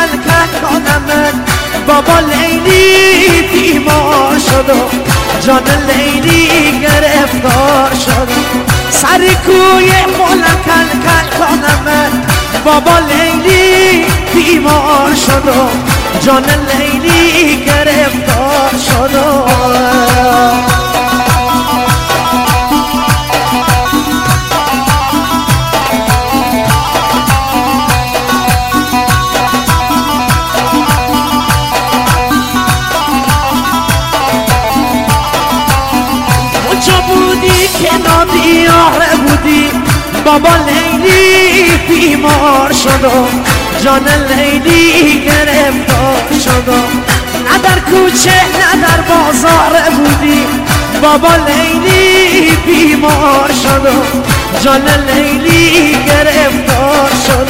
کل کل کنمت بابا لیلی بیمار شد و جان لیلی گرفتار شد سر کوی مولا کل کل کنمت بابا لیلی بیمار شد و جان لیلی گرفتار شد کنار دیاره بودی بابا لیلی بیمار شد و جان لیلی گرفتار شد نه در کوچه نه در بازار بودی بابا لیلی بیمار شد و جان لیلی گرفتار شد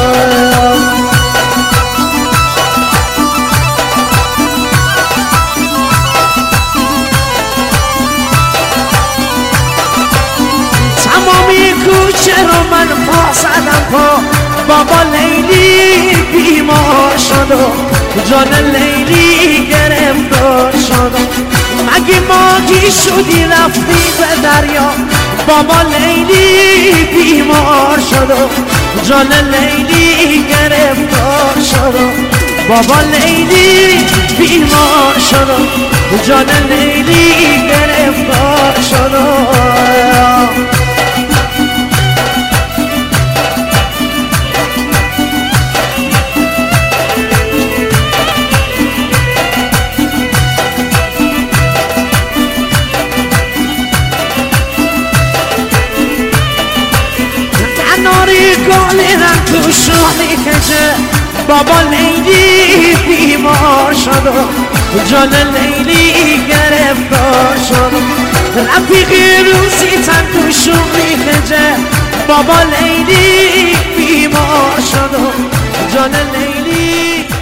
کوچه رو من پا زدم پا بابا لیلی بیمار شد و جان لیلی گرفتار شد مگه ماگی شدی رفتی به دریا بابا لیلی بیمار شد و جان لیلی گرفتار شد بابا لیلی بیمار شد و جان لیلی گرفتار شد گالی رنگ تو شوخی کشه بابا لیلی بیمار شد و جان لیلی گرفتار شد رفیقی روزی تن تو شوخی کشه بابا لیلی بیمار شد و جان لیلی